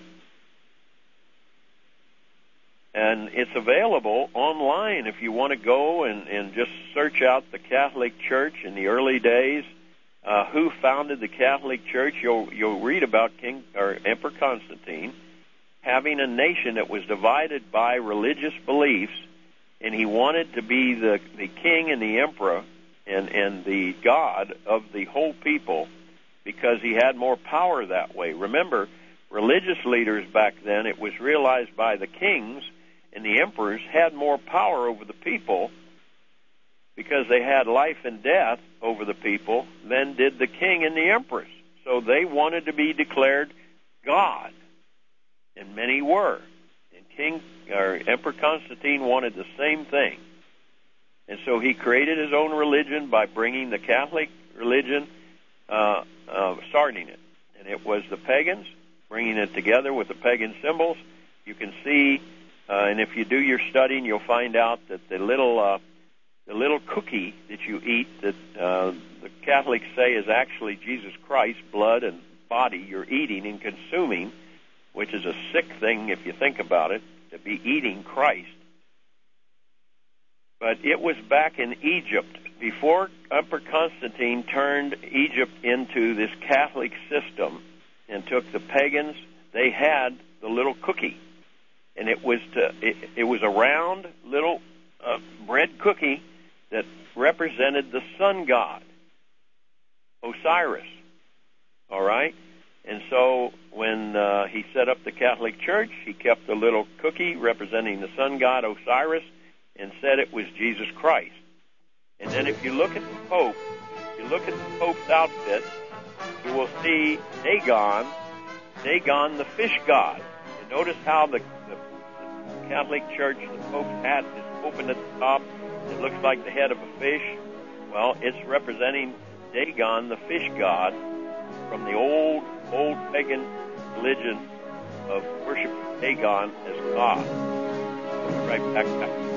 And it's available online if you want to go and, and just search out the Catholic Church in the early days. Uh, who founded the Catholic Church? You'll you'll read about King or Emperor Constantine having a nation that was divided by religious beliefs, and he wanted to be the, the king and the emperor and, and the God of the whole people because he had more power that way. Remember, religious leaders back then, it was realized by the kings and the emperors had more power over the people because they had life and death over the people than did the king and the empress. So they wanted to be declared God, and many were. And King or Emperor Constantine wanted the same thing. And so he created his own religion by bringing the Catholic religion, uh, uh, starting it. And it was the pagans, bringing it together with the pagan symbols. You can see, uh, and if you do your studying, you'll find out that the little uh, the little cookie that you eat that uh, the Catholics say is actually Jesus Christ's blood and body you're eating and consuming, which is a sick thing if you think about it, to be eating Christ. But it was back in Egypt, before Emperor Constantine turned Egypt into this Catholic system and took the pagans, they had the little cookie. And it was to, it, it was a round little uh, bread cookie that represented the sun god, Osiris. All right? And so when uh, he set up the Catholic Church, he kept the little cookie representing the sun god, Osiris, and said it was Jesus Christ. And then if you look at the Pope, if you look at the Pope's outfit, you will see Dagon, Dagon the fish god. And notice how the, the, the Catholic Church, the Pope's hat is open at the top. It looks like the head of a fish. Well, it's representing Dagon, the fish god, from the old, old pagan religion of worshiping Dagon as God. Right back up.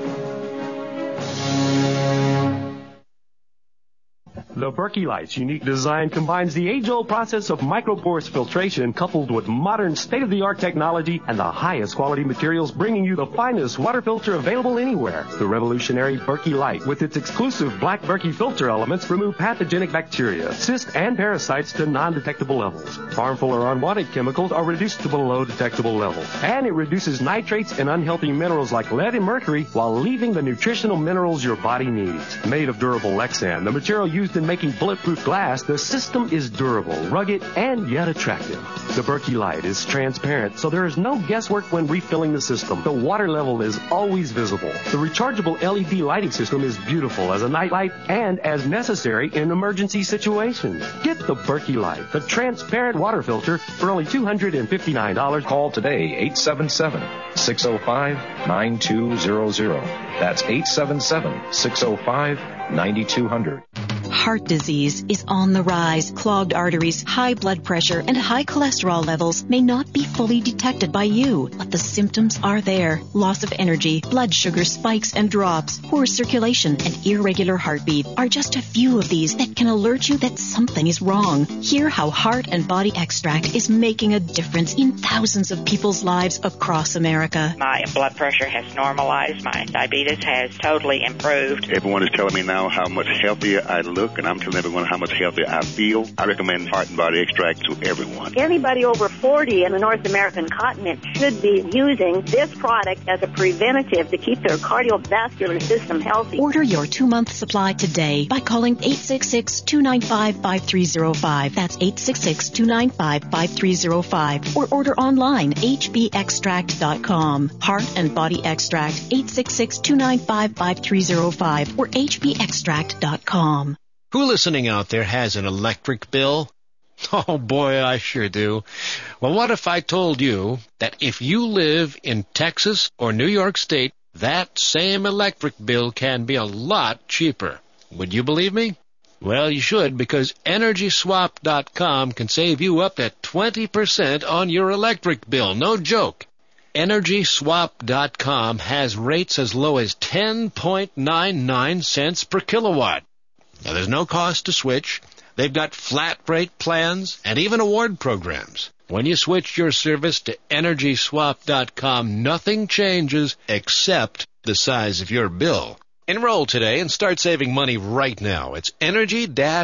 The Berkey Light's unique design combines the age-old process of micropores filtration coupled with modern state-of-the-art technology and the highest quality materials, bringing you the finest water filter available anywhere. The revolutionary Berkey Light, with its exclusive black Berkey filter elements, remove pathogenic bacteria, cysts, and parasites to non-detectable levels. Harmful or unwanted chemicals are reduced to below detectable levels. And it reduces nitrates and unhealthy minerals like lead and mercury while leaving the nutritional minerals your body needs. Made of durable Lexan, the material used in making bulletproof glass, the system is durable, rugged, and yet attractive. The Berkey Light is transparent, so there is no guesswork when refilling the system. The water level is always visible. The rechargeable L E D lighting system is beautiful as a nightlight and as necessary in emergency situations. Get the Berkey Light, the transparent water filter, for only two hundred fifty-nine dollars. Call today, eight seven seven, six oh five, nine two zero zero. That's eight seven seven, six oh five, nine two zero zero. Heart disease is on the rise. Clogged arteries, high blood pressure, and high cholesterol levels may not be fully detected by you, but the symptoms are there. Loss of energy, blood sugar spikes and drops, poor circulation, and irregular heartbeat are just a few of these that can alert you that something is wrong. Hear how Heart and Body Extract is making a difference in thousands of people's lives across America. My blood pressure has normalized. My diabetes has totally improved. Everyone is telling me now how much healthier I look, and I'm telling everyone how much healthier I feel. I recommend Heart and Body Extract to everyone. Anybody over forty in the North American continent should be using this product as a preventative to keep their cardiovascular system healthy. Order your two-month supply today by calling eight six six, two nine five, five three zero five. That's eight six six, two nine five, five three zero five. Or order online, h b extract dot com. Heart and Body Extract, eight six six, two nine five, five three zero five or h b extract dot com. Who listening out there has an electric bill? Oh boy, I sure do. Well, what if I told you that if you live in Texas or New York State, that same electric bill can be a lot cheaper? Would you believe me? Well, you should, because energy swap dot com can save you up to twenty percent on your electric bill. No joke. energy swap dot com has rates as low as ten point nine nine cents per kilowatt. Now, there's no cost to switch. They've got flat rate plans and even award programs. When you switch your service to energy swap dot com, nothing changes except the size of your bill. Enroll today and start saving money right now. It's energy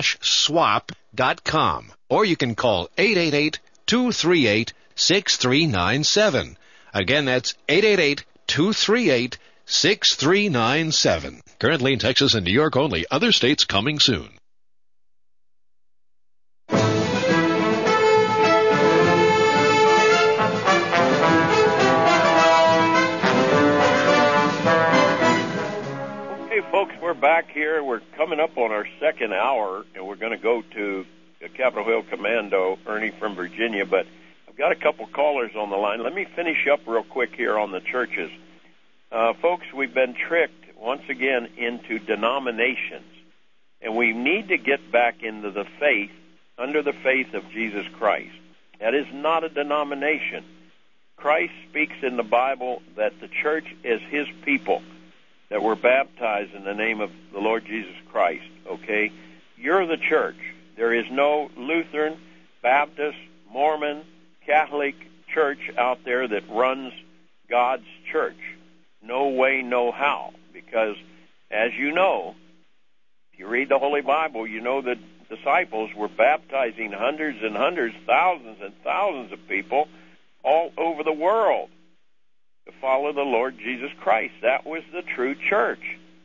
swap dot com. Or you can call eight eight eight, two three eight, six three nine seven. Again, that's eight eight eight, two three eight, six three nine seven. Currently in Texas and New York only. Other states coming soon. Okay, folks, we're back here. We're coming up on our second hour, and we're going to go to Capitol Hill Commando, Ernie from Virginia. But I've got a couple callers on the line. Let me finish up real quick here on the churches. Uh, folks, we've been tricked once again into denominations, and we need to get back into the faith, under the faith of Jesus Christ. That is not a denomination. Christ speaks in the Bible that the church is his people. that were baptized in the name of the Lord Jesus Christ, okay? You're the church. There is no Lutheran, Baptist, Mormon, Catholic church out there that runs God's church. No way, no how. Because, as you know, if you read the Holy Bible, you know that disciples were baptizing hundreds and hundreds, thousands and thousands of people all over the world to follow the Lord Jesus Christ. That was the true church.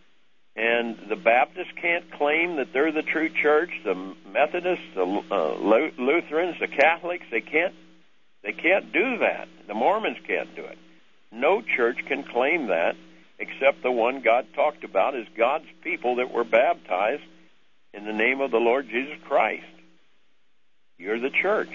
And the Baptists can't claim that they're the true church. The Methodists, the uh, Lutherans, the Catholics, they can't they can't do that. The Mormons can't do it. No church can claim that except the one God talked about as God's people that were baptized in the name of the Lord Jesus Christ. You're the church.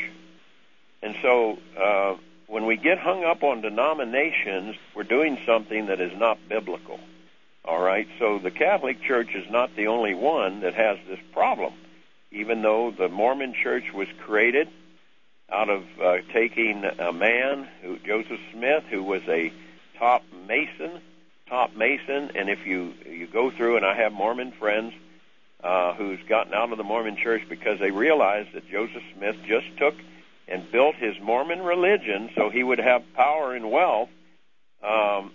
And so uh, when we get hung up on denominations, we're doing something that is not biblical. All right? So the Catholic Church is not the only one that has this problem, even though the Mormon Church was created out of uh, taking a man, who Joseph Smith, who was a top Mason, top Mason, and if you, you go through, and I have Mormon friends uh, who's gotten out of the Mormon Church because they realized that Joseph Smith just took and built his Mormon religion so he would have power and wealth um,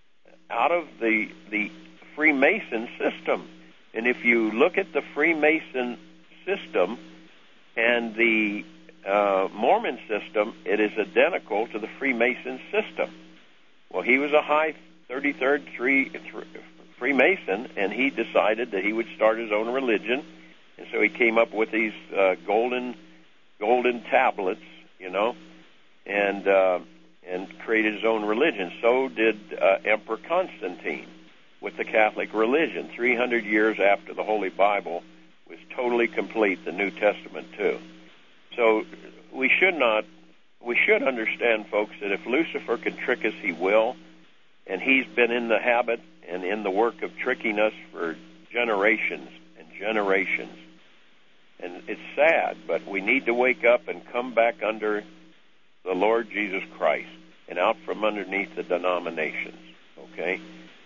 out of the the Freemason system. And if you look at the Freemason system and the uh, Mormon system, it is identical to the Freemason system. Well, he was a high thirty-third Free, Freemason, and he decided that he would start his own religion, and so he came up with these uh, golden golden tablets, you know, and uh, and created his own religion. So did uh, Emperor Constantine with the Catholic religion. three hundred years after the Holy Bible was totally complete, the New Testament too. So we should not, we should understand, folks, that if Lucifer can trick us, he will, and he's been in the habit and in the work of tricking us for generations and generations. And it's sad, but we need to wake up and come back under the Lord Jesus Christ and out from underneath the denominations, okay?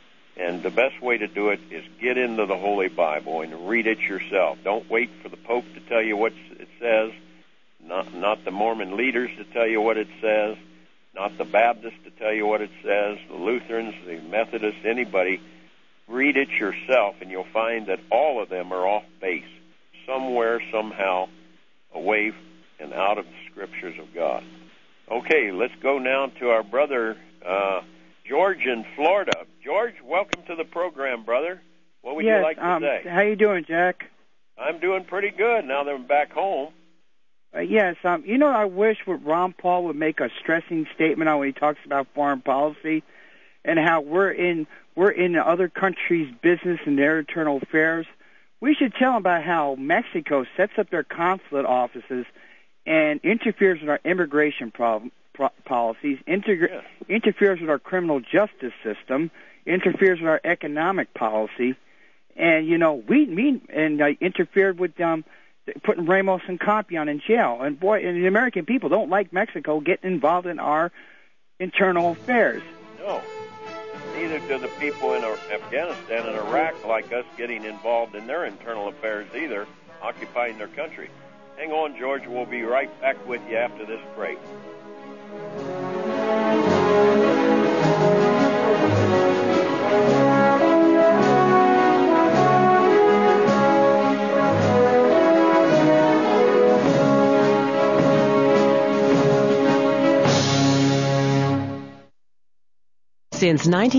And the best way to do it is get into the Holy Bible and read it yourself. Don't wait for the Pope to tell you what it says, not, not the Mormon leaders to tell you what it says, not the Baptists to tell you what it says, the Lutherans, the Methodists, anybody. Read it yourself, and you'll find that all of them are off base, somewhere, somehow, away and out of the Scriptures of God. Okay, let's go now to our brother uh, George in Florida. George, welcome to the program, brother. What would yes, you like to um, say? How you doing, Jack? I'm doing pretty good now that I'm back home. Uh, yes, um, you know, I wish what Ron Paul would make a stressing statement on when he talks about foreign policy and how we're in we're in other countries' business and their internal affairs. We should tell him about how Mexico sets up their consulate offices and interferes with our immigration problem, pro- policies, inter- yeah. interferes with our criminal justice system, interferes with our economic policy, and you know we mean and uh, interfered with um, putting Ramos and Campion in jail. And boy, and the American people don't like Mexico getting involved in our internal affairs. No. Neither do the people in Afghanistan and Iraq like us getting involved in their internal affairs either, occupying their country. Hang on, George. We'll be right back with you after this break. Since nineteen